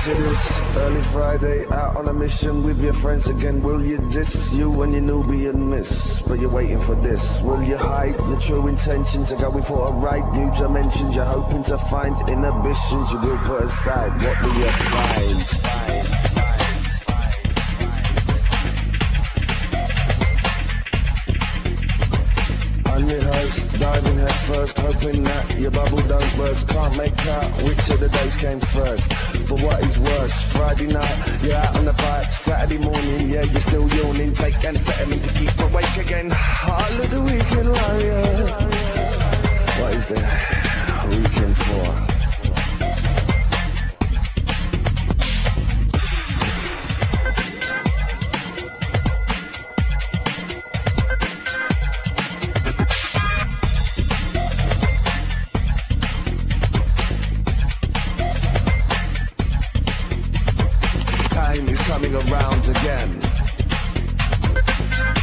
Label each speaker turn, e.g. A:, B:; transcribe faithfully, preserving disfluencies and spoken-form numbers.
A: to this early Friday, out on a mission with your friends again. Will you diss you and your Nubian miss? But you're waiting for this. Will you hide your true intentions? Are going for a right new dimensions. You're hoping to find inhibitions you will put aside. What will you find? find, find. Unrehearsed, diving head first, hoping that your bubble don't burst. Can't make out which of the days came first. But what is worse, Friday night, you're out on the bike. Saturday morning, yeah, you're still yawning. Take amphetamine to keep awake again. All of the weekend warrior. What is the weekend for? Time is coming around again.